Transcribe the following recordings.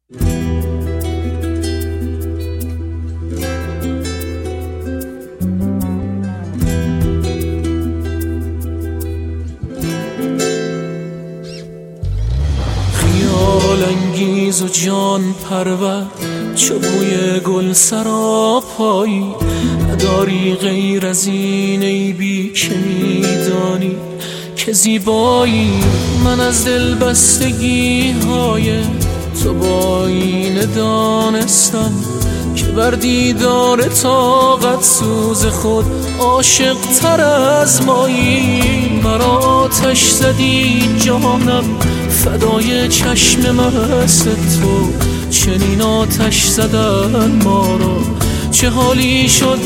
خیال انگیز و جان پرور، چو بوی گل سراپایی، نداری غیر از این عیبی که میدانی که زیبایی. من از دل بستگی های تو با آینه دانستم که بر دیدار طاقت سوز خود عاشق تر از مایی. مرا آتش زدی جانم فدای چشم مست تو، چنین آتش زدن ما را چه حالی شد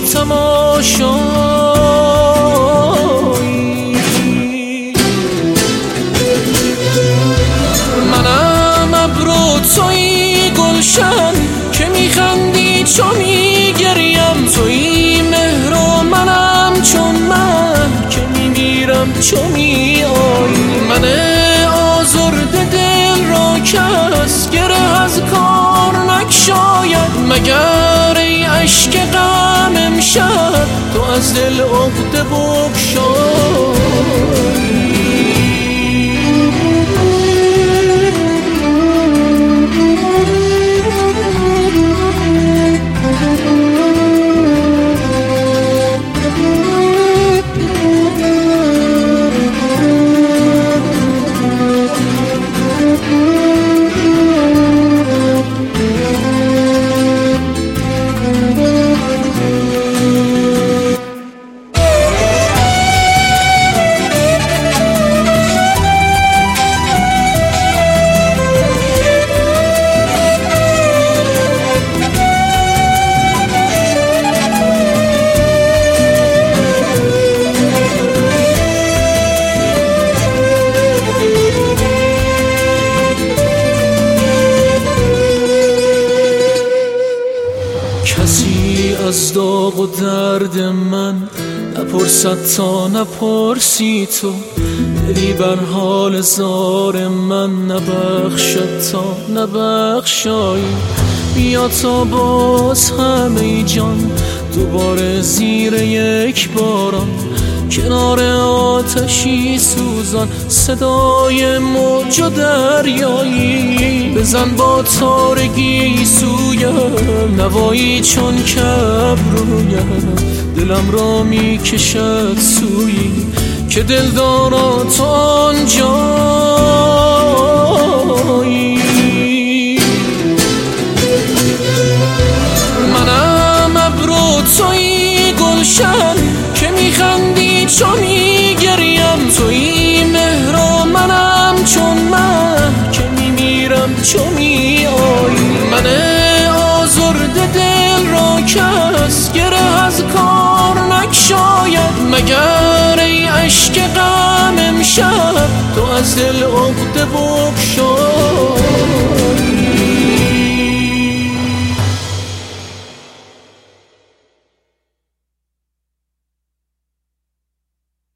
تماشایی. منم ابرو تویی گلشن که میخندی چو میگریم، تویی مهر و منم چون من که میمیرم چو میآیی. من آزرده دل را کس گره از کار نگشاید، مگر ای عشق غم امشب تو از دل عقده بگشایی. کسی از داغ و درد من نپرسد تا نپرسی تو، دلی بر حال زار من نبخشد تا نبخشایی. بیا تا باز همه جان دوباره زیر یک باران، کنار آتشی سوزان صدای موج و دریایی. بزن با تارگی سویم نوایی چون کبرویم، دلم را میکشد سویی که دلدارا تو آنجایی. منم ابرو تویی گلشن که میخندی چو میگریم، تویی مهر و منم چون من که میمیرم چو میآیی. من آزرده دل را کس گره از کار نگشاید، مگر ای عشق غم امشب تو از دل عقده بگشای.